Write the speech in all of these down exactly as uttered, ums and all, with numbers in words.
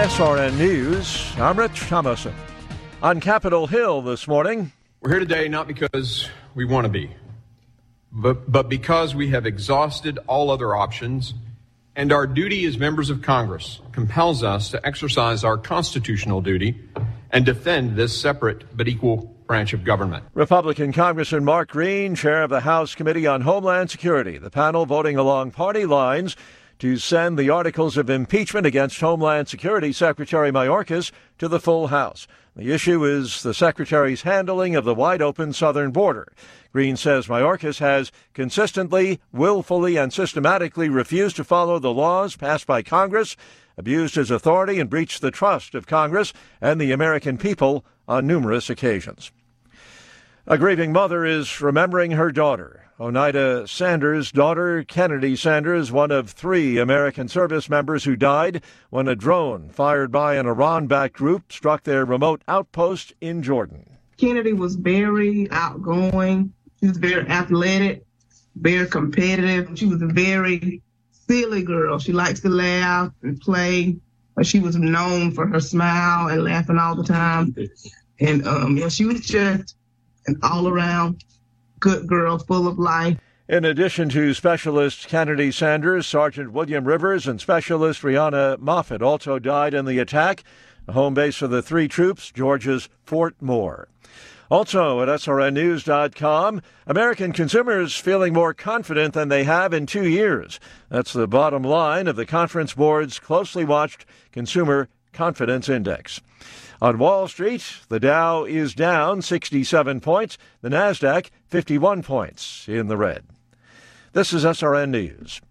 S R N News, I'm Rich Thomason. On Capitol Hill this morning. We're here today not because we want to be, but, but because we have exhausted all other options, and our duty as members of Congress compels us to exercise our constitutional duty and defend this separate but equal branch of government. Republican Congressman Mark Green, chair of the House Committee on Homeland Security, the panel voting along party lines to send the articles of impeachment against Homeland Security Secretary Mayorkas to the full House. The issue is the Secretary's handling of the wide-open southern border. Green says Mayorkas has consistently, willfully, and systematically refused to follow the laws passed by Congress, abused his authority, and breached the trust of Congress and the American people on numerous occasions. A grieving mother is remembering her daughter. Oneida Sanders' daughter, Kennedy Sanders, one of three American service members who died when a drone fired by an Iran-backed group struck their remote outpost in Jordan. Kennedy was very outgoing. She was very athletic, very competitive. She was a very silly girl. She likes to laugh and play. She was known for her smile and laughing all the time. And um, yeah, she was just an all-around good girl, full of life. In addition to Specialist Kennedy Sanders, Sergeant William Rivers and Specialist Rihanna Moffett also died in the attack. The home base for the three troops, Georgia's Fort Moore. Also at S R N news dot com, American consumers feeling more confident than they have in two years. That's the bottom line of the Conference Board's closely watched Consumer Confidence Index. On Wall Street, the Dow is down sixty-seven points, the Nasdaq fifty-one points in the red. This is S R N News.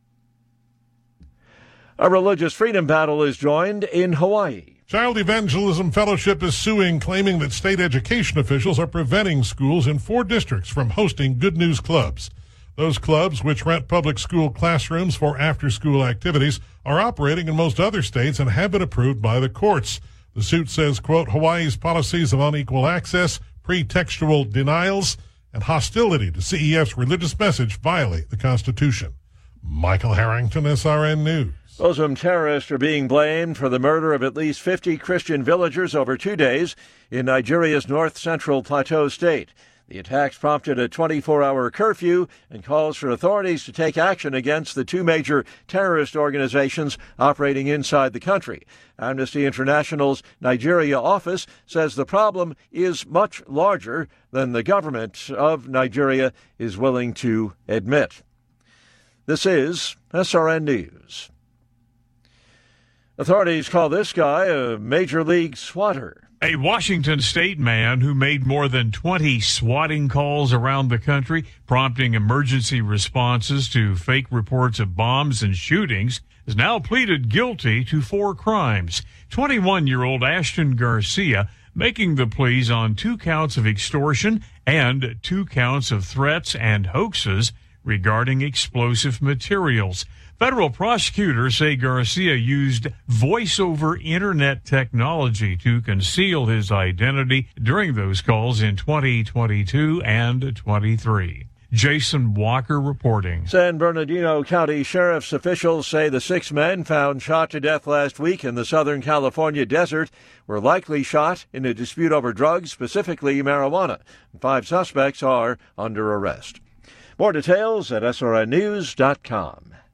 A religious freedom battle is joined in Hawaii. Child Evangelism Fellowship is suing, claiming that state education officials are preventing schools in four districts from hosting Good News Clubs. Those clubs, which rent public school classrooms for after-school activities, are operating in most other states and have been approved by the courts. The suit says, quote, Hawaii's policies of unequal access, pretextual denials, and hostility to C E F's religious message violate the Constitution. Michael Harrington, S R N News. Muslim terrorists are being blamed for the murder of at least fifty Christian villagers over two days in Nigeria's north-central Plateau state. The attacks prompted a twenty-four hour curfew and calls for authorities to take action against the two major terrorist organizations operating inside the country. Amnesty International's Nigeria office says the problem is much larger than the government of Nigeria is willing to admit. This is S R N News. Authorities call this guy a major league swatter. A Washington state man who made more than twenty swatting calls around the country, prompting emergency responses to fake reports of bombs and shootings, has now pleaded guilty to four crimes. twenty-one-year-old Ashton Garcia making the pleas on two counts of extortion and two counts of threats and hoaxes regarding explosive materials. Federal prosecutors say Garcia used voice-over internet technology to conceal his identity during those calls in twenty twenty-two and twenty-three. Jason Walker reporting. San Bernardino County Sheriff's officials say the six men found shot to death last week in the Southern California desert were likely shot in a dispute over drugs, specifically marijuana. Five suspects are under arrest. More details at S R N news dot com.